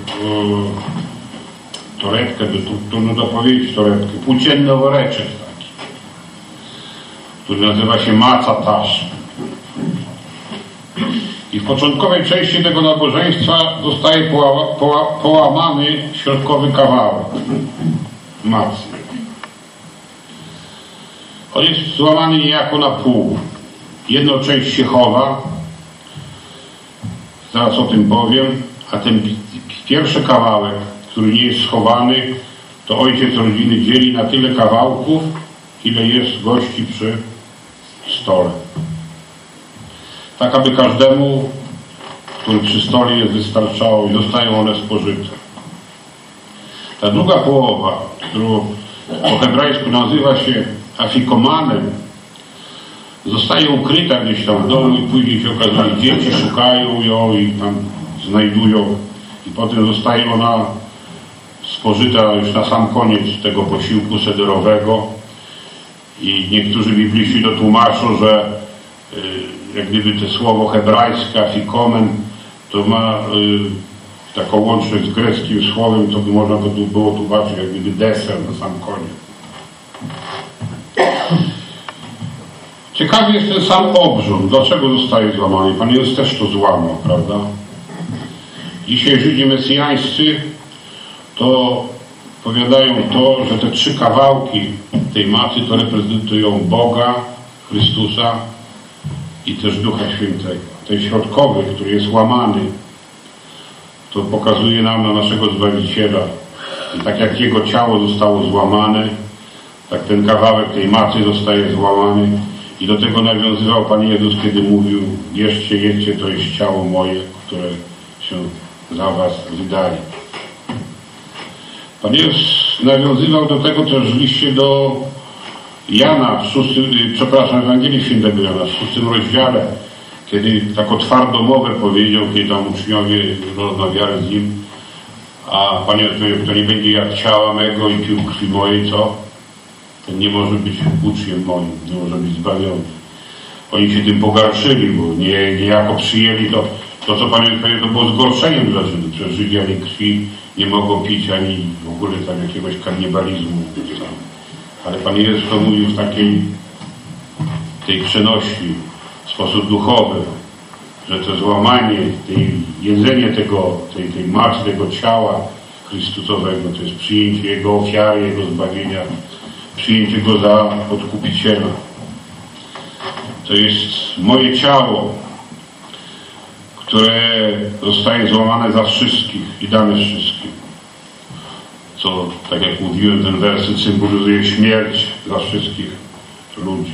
torebkę, trudno to powiedzieć, torebkę, płócienny woreczek taki, który nazywa się maca tasz. I w początkowej części tego nabożeństwa zostaje poła, poła, połamany środkowy kawałek macy. On jest złamany niejako na pół. Jedną część się chowa, zaraz o tym powiem, a ten pierwszy kawałek, który nie jest schowany, to ojciec rodziny dzieli na tyle kawałków, ile jest gości przy stole. Tak, aby każdemu, który przy stole jest, wystarczało i zostają one spożyte. Ta druga połowa, którą po hebrajsku nazywa się afikomanem, zostaje ukryta gdzieś tam w domu i później się okazuje, dzieci szukają ją i tam znajdują i potem zostaje ona spożyta już na sam koniec tego posiłku sederowego i niektórzy bibliści to tłumaczą, że y, jak gdyby to słowo hebrajskie afikomen to ma y, taką łączność z greckim słowem, to by można było tłumaczyć jak gdyby deser na sam koniec. Ciekawy jest ten sam obrząd. Dlaczego zostaje złamany? Pan Jezus też to złamał, prawda? Dzisiaj Żydzi mesjańscy to powiadają to, że te trzy kawałki tej maty to reprezentują Boga, Chrystusa i też Ducha Świętego. Ten środkowy, który jest łamany, to pokazuje nam na naszego Zbawiciela. I tak jak Jego ciało zostało złamane, tak ten kawałek tej maty zostaje złamany. I do tego nawiązywał Pan Jezus, kiedy mówił: bierzcie, jedzcie, to jest ciało moje, które się za was wydaje. Pan Jezus nawiązywał do tego też w liście do Jana, w szóstym, przepraszam, Ewangelii Świętego Jana, w szóstym rozdziale, kiedy tak twardomowę powiedział, kiedy tam uczniowie rozmawiali z nim, a Pan Jezus powiedział: kto nie będzie jadł ciała mego i pił krwi mojej, co? Ten nie może być uczniem moim, nie może być zbawiony. Oni się tym pogarszyli, bo nie, niejako przyjęli to, to co Pan Jezus powiedział, to było zgorszeniem dla Żydów. Przecież Żydzi ani krwi nie mogą pić, ani w ogóle tam jakiegoś kannibalizmu. Ale Pan Jezus to mówił w takiej tej przenośni, w sposób duchowy, że to złamanie, tej, jedzenie tego, tej, tej macy, tego ciała Chrystusowego, to jest przyjęcie Jego ofiary, Jego zbawienia, przyjęcie Go za odkupiciela. To jest moje ciało, które zostaje złamane za wszystkich i dane wszystkim. Co, tak jak mówiłem, ten werset symbolizuje śmierć za wszystkich ludzi.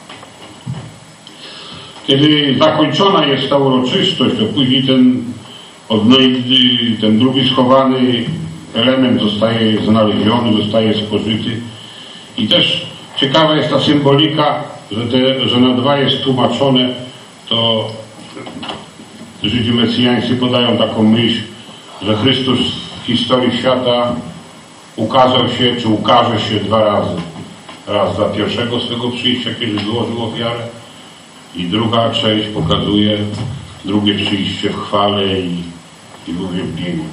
Kiedy zakończona jest ta uroczystość, to później ten, ten drugi schowany element zostaje znaleziony, zostaje spożyty. I też ciekawa jest ta symbolika, że, te, że na dwa jest tłumaczone, to Żydzi mesjańscy podają taką myśl, że Chrystus w historii świata ukazał się, czy ukaże się dwa razy. Raz dla pierwszego swego przyjścia, kiedy złożył ofiarę, i druga część pokazuje drugie przyjście w chwale i, i w uwielbieniu.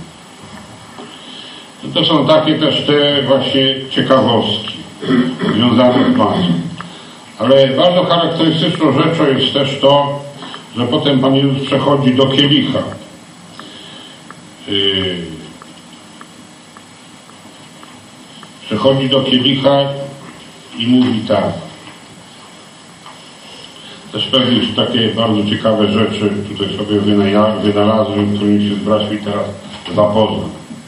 To są takie też te właśnie ciekawostki związane z Panem. Ale bardzo charakterystyczną rzeczą jest też to, że potem Pan Jezus przechodzi do kielicha. Yy, przechodzi do kielicha i mówi tak. Też pewnie takie bardzo ciekawe rzeczy tutaj sobie wynalazłem, którymi się z braćmi teraz zapoznam.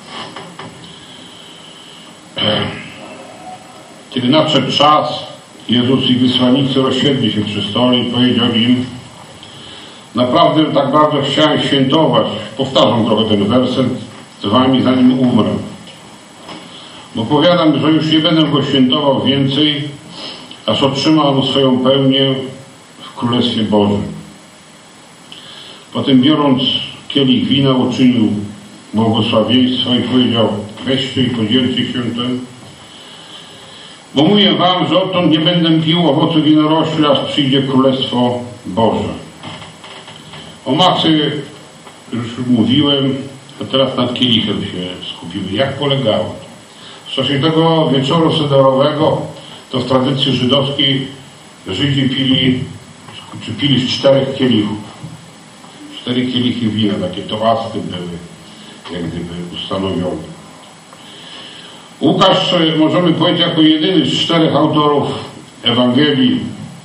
Kiedy nadszedł czas, Jezus i wysłannicy rozsiedli się przy stole i powiedział im: naprawdę tak bardzo chciałem świętować, powtarzam trochę ten werset, z wami, zanim umrę. Bo powiadam, że już nie będę go świętował więcej, aż otrzymam swoją pełnię w Królestwie Bożym. Potem, biorąc kielich wina, uczynił błogosławieństwo i powiedział: weźcie i podzielcie się tym, bo mówię wam, że odtąd nie będę pił owocu winorośli, aż przyjdzie Królestwo Boże. O macy już mówiłem, a teraz nad kielichem się skupimy. Jak polegało? W czasie tego wieczoru sederowego to w tradycji żydowskiej Żydzi pili, czy pili z czterech kielichów. Cztery kielichy wina, takie toasty były jak gdyby ustanowione. Łukasz, możemy powiedzieć, jako jedyny z czterech autorów Ewangelii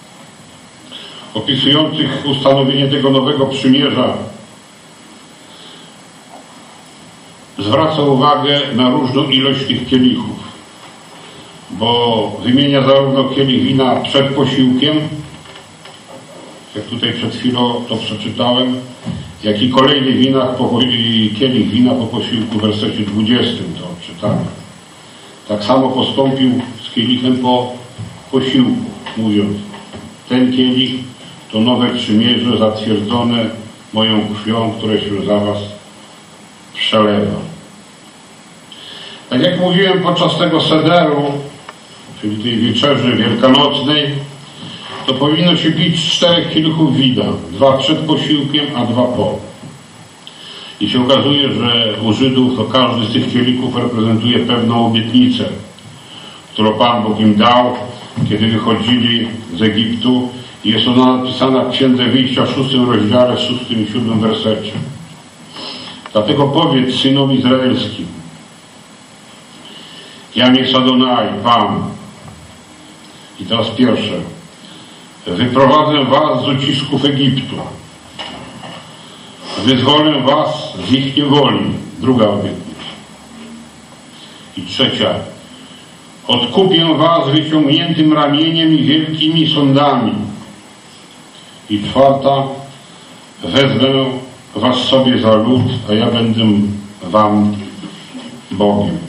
opisujących ustanowienie tego nowego przymierza, zwraca uwagę na różną ilość tych kielichów. bo wymienia zarówno kielich wina przed posiłkiem, jak tutaj przed chwilą to przeczytałem, jak i kolejny winach po, i kielich wina po posiłku w wersecie dwudziestym to czytamy. Tak samo postąpił z kielichem po posiłku, mówiąc: ten kielich to nowe przymierze zatwierdzone moją krwią, które się za was przelewa. Tak jak mówiłem podczas tego sederu, czyli tej wieczerzy wielkanocnej, to powinno się pić czterech kielichów wina. Dwa przed posiłkiem, a dwa po. I się okazuje, że u Żydów to każdy z tych kielichów reprezentuje pewną obietnicę, którą Pan Bóg im dał, kiedy wychodzili z Egiptu. I jest ona napisana w Księdze Wyjścia w szóstym rozdziale, w szóstym i siódmym wersecie. Dlatego powiedz synom izraelskim: Jam jest Adonai, Pan. I teraz pierwsze. Wyprowadzę was z ucisków Egiptu. Wyzwolę was z ich niewoli. Druga obietnica. I trzecia. Odkupię was wyciągniętym ramieniem i wielkimi sądami. I czwarta. Wezmę was sobie za lud, a ja będę wam Bogiem.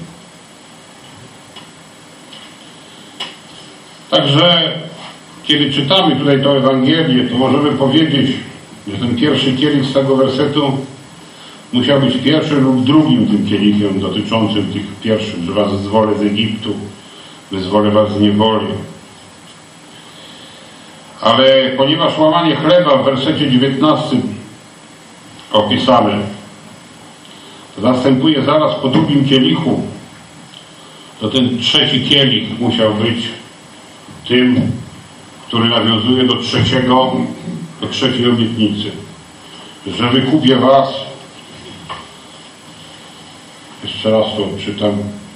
Także kiedy czytamy tutaj tę Ewangelię, to możemy powiedzieć, że ten pierwszy kielich z tego wersetu musiał być pierwszym lub drugim tym kielichem dotyczącym tych pierwszych, że was wyzwolę z Egiptu, wyzwolę was z niewoli. Ale ponieważ łamanie chleba w wersecie dziewiętnastym opisane, to następuje zaraz po drugim kielichu, to ten trzeci kielich musiał być tym, który nawiązuje do trzeciego, do trzeciej obietnicy, że wykupię was. Jeszcze raz to czytam.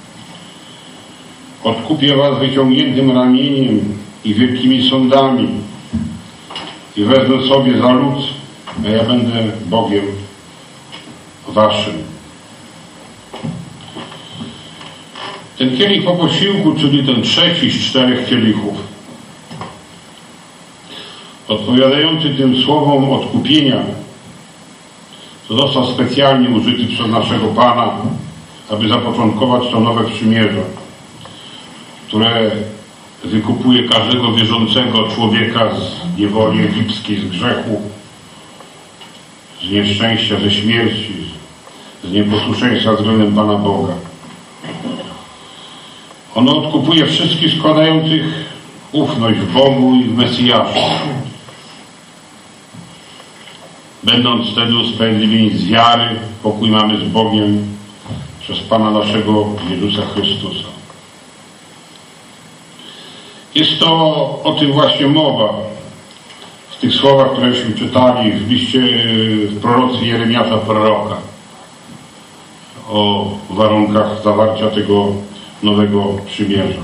Odkupię was wyciągniętym ramieniem i wielkimi sądami i wezmę sobie za lud, a ja będę Bogiem waszym. Ten kielich po posiłku, czyli ten trzeci z czterech kielichów, odpowiadający tym słowom odkupienia, to został specjalnie użyty przez naszego Pana, aby zapoczątkować to nowe przymierze, które wykupuje każdego wierzącego człowieka z niewoli egipskiej, z grzechu, z nieszczęścia, ze śmierci, z nieposłuszeństwa względem Pana Boga. Ono odkupuje wszystkich składających ufność w Bogu i w Mesjaszu, będąc wtedy usprawiedliwieni z wiary, pokój mamy z Bogiem przez Pana naszego Jezusa Chrystusa. Jest to o tym właśnie mowa w tych słowach, któreśmy czytali w liście, w prorocy Jeremiasza proroka, o warunkach zawarcia tego nowego przymierza.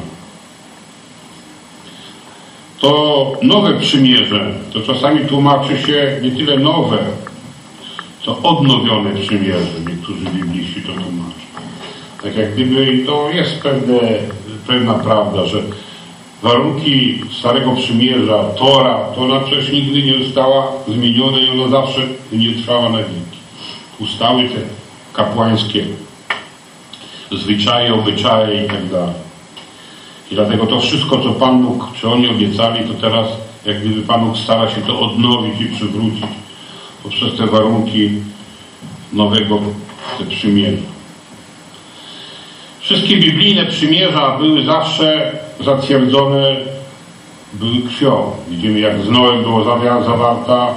To nowe przymierze, to czasami tłumaczy się nie tyle nowe, co odnowione przymierze. Niektórzy bibliści to tłumaczą. Tak jak gdyby to jest pewne, pewna prawda, że warunki Starego Przymierza, Tora, to ona przecież nigdy nie została zmieniona i ona zawsze nie trwała na wieki. Ustały te kapłańskie zwyczaje, obyczaje i tak dalej. I dlatego to wszystko, co Pan Bóg, czy oni obiecali, to teraz jak gdyby Pan Bóg stara się to odnowić i przywrócić poprzez te warunki nowego przymierza. Wszystkie biblijne przymierza były zawsze zatwierdzone, były krwią. Widzimy, jak z Noem było zawarta,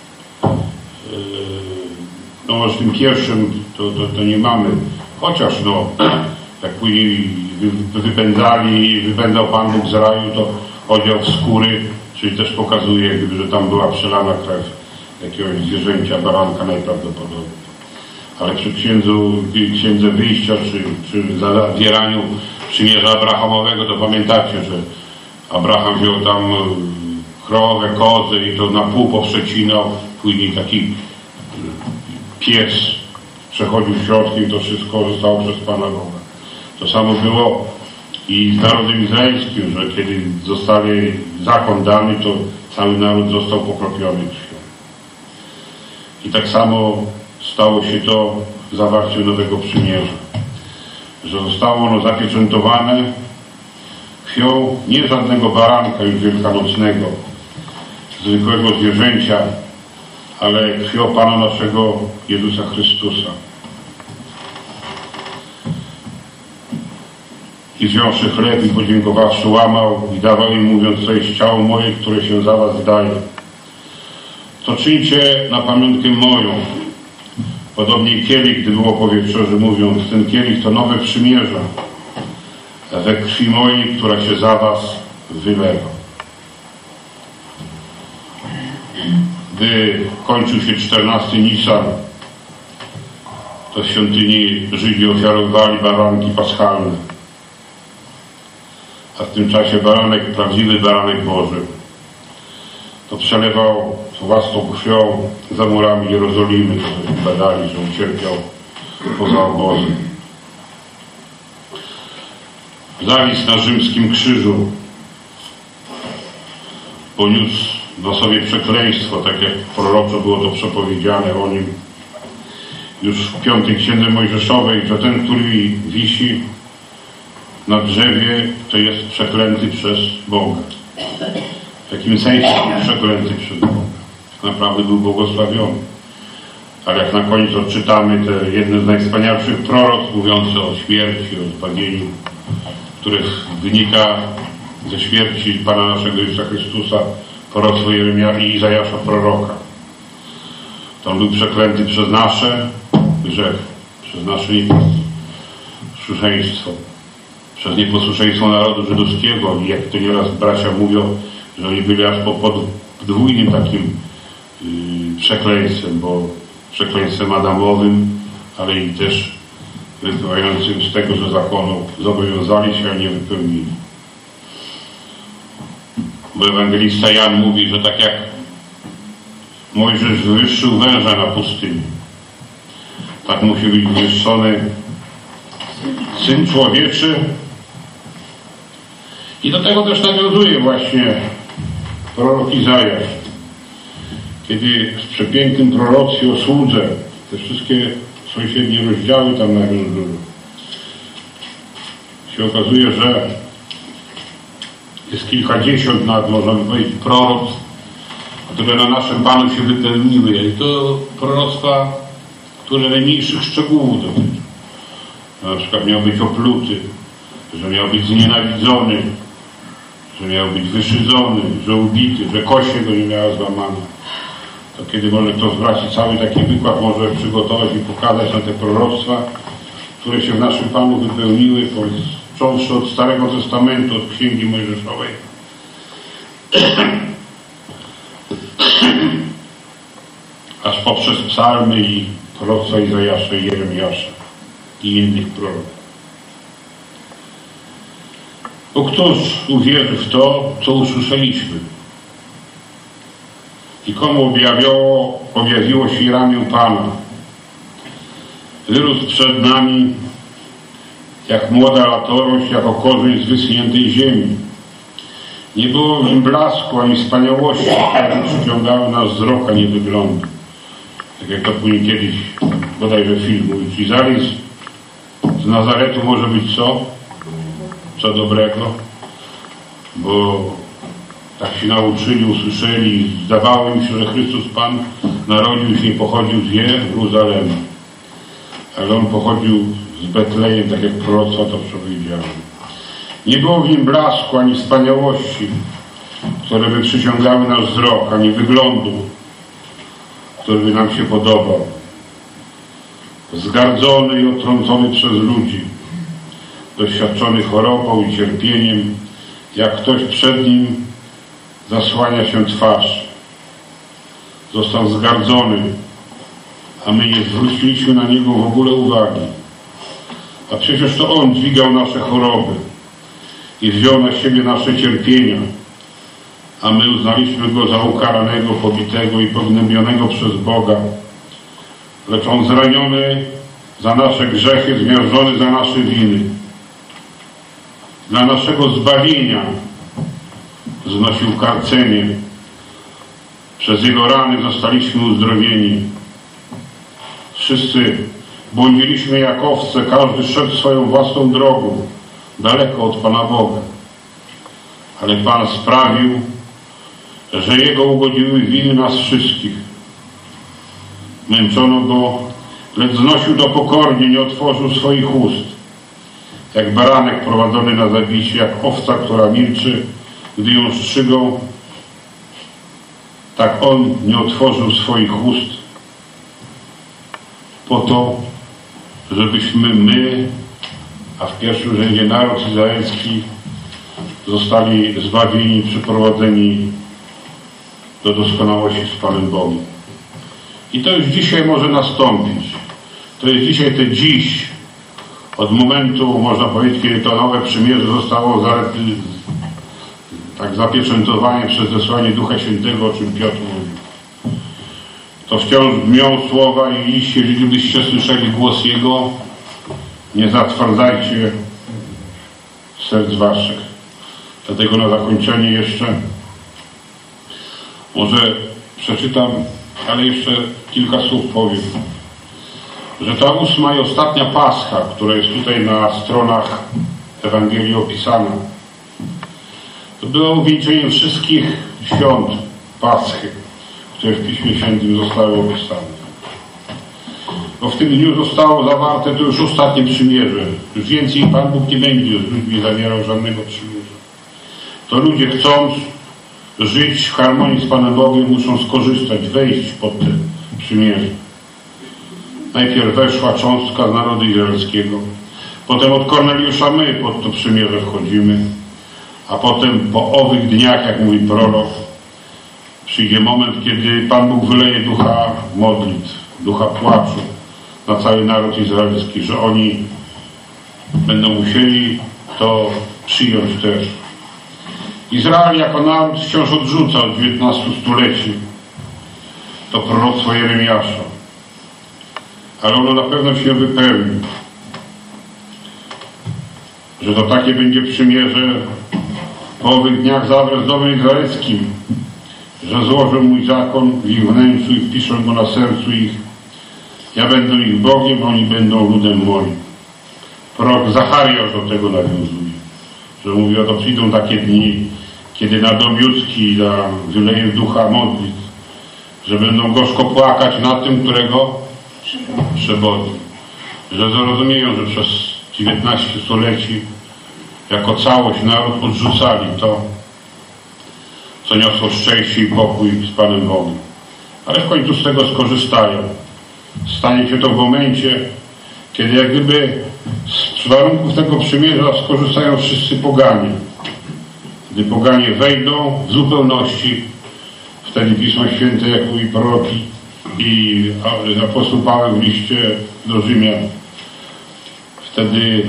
no może w tym pierwszym to, to, to nie mamy, chociaż no, jak później wypędzali, wypędzał Pan Bóg z raju, to odział w skóry, czyli też pokazuje, gdyby, że tam była przelana krew jakiegoś zwierzęcia, baranka najprawdopodobniej. Ale przy księdzu, księdze wyjścia, czy przy zawieraniu przymierza abrahamowego, to pamiętacie, że Abraham wziął tam krowę, kozę i to na pół poprzecinał, później taki pies przechodził środkiem i to wszystko zostało przez Pana Boga. To samo było i z narodem izraelskim, że kiedy zostali zakon dany, to cały naród został pokropiony krwią. I tak samo stało się to w zawarciu Nowego Przymierza, że zostało ono zapieczętowane krwią nie żadnego baranka już wielkanocnego, zwykłego zwierzęcia, ale krwią Pana naszego Jezusa Chrystusa. I wziąwszy chleb i podziękowawszy łamał i dawał im, mówiąc, to jest ciało moje, które się za was daje. To czyńcie na pamiątkę moją. Podobnie kielich, gdy było po wieczerzy, mówiąc, ten kielich to nowe przymierze we krwi mojej, która się za was wylewa. Gdy kończył się czternasty Nisan, to w świątyni Żydzi ofiarowali baranki paschalne. A w tym czasie baranek, prawdziwy baranek Boży, to przelewał własną krwią za murami Jerozolimy, żeby badali, że ucierpiał poza obozem. Zawisł na rzymskim krzyżu, poniósł na sobie przekleństwo, tak jak proroczo było to przepowiedziane o nim już w piątej Księdze Mojżeszowej, że ten, który wisi na drzewie, to jest przeklęty przez Boga. W jakim sensie był przeklęty przez Boga? Naprawdę był błogosławiony. Ale jak na koniec odczytamy te jedne z najwspanialszych proroc mówiące o śmierci, o zbawieniu, które wynika ze śmierci Pana naszego Jezusa Chrystusa, proroctwo Jeremiasza i Izajasza proroka. To on był przeklęty przez nasze grzechy, przez nasze nieposłuszeństwo, przez nieposłuszeństwo narodu żydowskiego i jak to nieraz bracia mówią, że oni byli aż po podwójnym takim yy, przekleństwem, bo przekleństwem adamowym, ale i też wypływającym z tego, że zakonu zobowiązali się, a nie wypełnili. Bo ewangelista Jan mówi, że tak jak Mojżesz wywyższył węża na pustyni, tak musi być wywyższony Syn Człowieczy. I do tego też nawiązuje właśnie prorok Izajasz, kiedy w przepięknym proroctwie o słudze, te wszystkie sąsiednie rozdziały tam nawiązują, się okazuje, że jest kilkadziesiąt nawet, można by powiedzieć, proroctw, które na naszym Panu się wypełniły. I to proroctwa, które najmniejszych szczegółów dotyczą. Na przykład miał być opluty, że miał być znienawidzony, że miał być wyszydzony, że ubity, że kość go nie miała złamana. To kiedy może ktoś zwracić cały taki wykład, może przygotować i pokazać na te proroctwa, które się w naszym Panu wypełniły, począwszy od Starego Testamentu, od Księgi Mojżeszowej, aż poprzez psalmy i proroctwa Izajasza i Jeremiasza i innych proroków. Bo któż uwierzy w to, co usłyszeliśmy? I komu objawiło, objawiło się ramię Pana? Wyrósł przed nami jak młoda latorość, jako korzeń z wyschniętej ziemi. Nie było w nim blasku ani wspaniałości, które przyciągały nasz wzrok, a nie wyglądu. Tak jak to później kiedyś bodajże film mówi, czyli zarys z Nazaretu może być co? Co dobrego? Bo tak się nauczyli, usłyszeli, zdawało im się, że Chrystus Pan narodził się i pochodził z Jeruzalem. Ale On pochodził z Betlejem, tak jak proroctwa to przepowiedziały. Nie było w nim blasku ani wspaniałości, które by przyciągały nasz wzrok, ani wyglądu, który by nam się podobał. Zgardzony i otrącony przez ludzi, doświadczony chorobą i cierpieniem, jak ktoś przed nim zasłania się twarz. Został zgardzony, a my nie zwróciliśmy na Niego w ogóle uwagi. A przecież to On dźwigał nasze choroby i wziął na siebie nasze cierpienia, a my uznaliśmy Go za ukaranego, pobitego i pognębionego przez Boga. Lecz On zraniony za nasze grzechy, zmiażdżony za nasze winy. dla naszego zbawienia znosił karcenie. Przez Jego rany zostaliśmy uzdrowieni. Wszyscy błądziliśmy jak owce, każdy szedł swoją własną drogą, daleko od Pana Boga. Ale Pan sprawił, że Jego ugodziły winy nas wszystkich. Męczono Go, lecz znosił to pokornie, nie otworzył swoich ust. Jak baranek prowadzony na zabicie, jak owca, która milczy, gdy ją strzygą, tak On nie otworzył swoich ust po to, żebyśmy my, a w pierwszym rzędzie naród izraelski, zostali zbawieni, przyprowadzeni do doskonałości z Panem Bogiem. I to już dzisiaj może nastąpić. To jest dzisiaj te dziś, od momentu, można powiedzieć, kiedy to nowe przymierze zostało tak zapieczętowane przez zesłanie Ducha Świętego, o czym Piotr mówił. To wciąż brzmią słowa i iść, jeżeli byście słyszeli głos Jego, nie zatwardzajcie serc waszych. Dlatego na zakończenie jeszcze może przeczytam, ale jeszcze kilka słów powiem, że ta ósma i ostatnia Pascha, która jest tutaj na stronach Ewangelii opisana, to było uwieńczeniem wszystkich świąt Paschy, które w Piśmie Świętym zostały opisane. Bo w tym dniu zostało zawarte to już ostatnie przymierze. Już więcej Pan Bóg nie będzie z ludźmi zawierał żadnego przymierza. To ludzie, chcąc żyć w harmonii z Panem Bogiem, muszą skorzystać, wejść pod te przymierze. Najpierw weszła cząstka z narodu izraelskiego. Potem od Korneliusza my pod to przymierze wchodzimy. A potem po owych dniach, jak mówi prorok, przyjdzie moment, kiedy Pan Bóg wyleje ducha modlitw, ducha płaczu na cały naród izraelski, że oni będą musieli to przyjąć też. Izrael jako naród wciąż odrzuca od dziewiętnastu stuleci to proroctwo Jeremiasza. Ale ono na pewno się wypełni. Że to takie będzie przymierze po owych dniach zawrę z domem izraelskim, że złożę mój zakon w ich wnętrzu i wpiszę go na sercu ich. Ja będę ich Bogiem, oni będą ludem moim. Prorok Zachariasz do tego nawiązuje, że mówi, oto przyjdą takie dni, kiedy na dom judzki wyleje ducha modlitw, że będą gorzko płakać nad tym, którego przebodzi. Że zrozumieją, że przez dziewiętnaście stuleci jako całość naród odrzucali to, co niosło szczęście i pokój z Panem Bogiem. Ale w końcu z tego skorzystają. Stanie się to w momencie, kiedy jak gdyby z warunków tego przymierza skorzystają wszyscy poganie. Gdy poganie wejdą w zupełności, wtedy Pismo Święte, jak mówi prorok i apostoł Paweł w liście do Rzymian, wtedy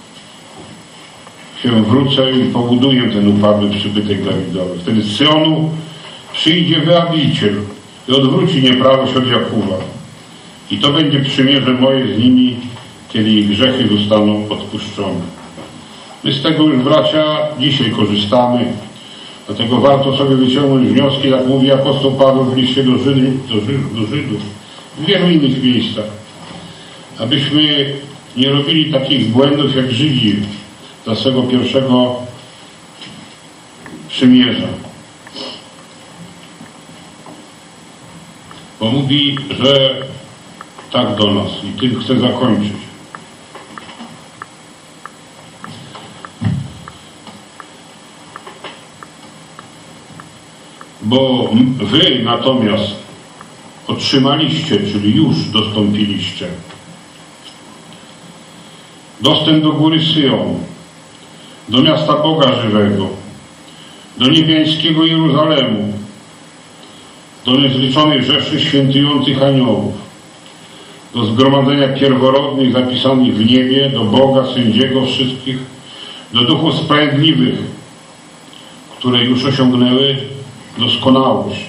się wrócę i pobuduję ten upadły przybytek Dawidowy. Wtedy z Syonu przyjdzie Wyabiciel i odwróci nieprawość od Jakuba. I to będzie przymierze moje z nimi, kiedy ich grzechy zostaną odpuszczone. My z tego już, bracia, dzisiaj korzystamy. Dlatego warto sobie wyciągnąć wnioski, jak mówi apostoł Paweł w liście do Żydów, do Żydów, do Żydów w wielu innych miejscach. Abyśmy nie robili takich błędów jak Żydzi za swego pierwszego przymierza. Bo mówi, że tak do nas i tym chcę zakończyć. Bo wy natomiast otrzymaliście, czyli już dostąpiliście, dostęp do góry Syjon, do miasta Boga żywego, do niebiańskiego Jeruzalemu, do niezliczonej rzeszy świętujących aniołów, do zgromadzenia pierworodnych zapisanych w niebie, do Boga, sędziego wszystkich, do duchów sprawiedliwych, które już osiągnęły doskonałość,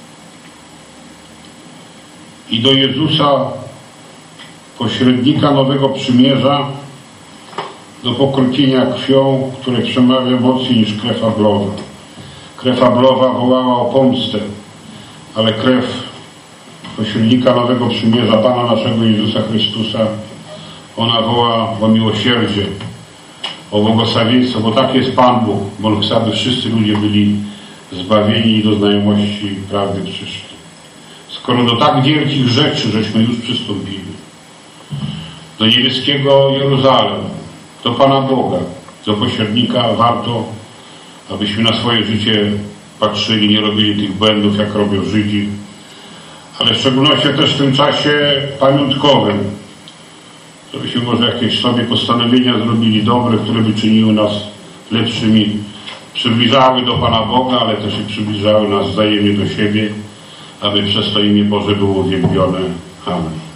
i do Jezusa, pośrednika nowego przymierza, do pokropienia krwią, które przemawia mocniej niż krew Ablowa. Krew Ablowa wołała o pomstę, ale krew pośrednika nowego przymierza Pana naszego Jezusa Chrystusa, ona woła o miłosierdzie, o błogosławieństwo, bo tak jest Pan Bóg, bo On chce, aby wszyscy ludzie byli zbawieni i do znajomości prawdy przyszli. Skoro do tak wielkich rzeczy żeśmy już przystąpili, do niebieskiego Jeruzalem, do Pana Boga, do pośrednika, warto, abyśmy na swoje życie patrzyli, nie robili tych błędów, jak robią Żydzi, ale w szczególności też w tym czasie pamiątkowym, żebyśmy może jakieś sobie postanowienia zrobili dobre, które by czyniły nas lepszymi, przybliżały do Pana Boga, ale też i przybliżały nas wzajemnie do siebie, aby przez to imię Boże było uwielbione. Amen.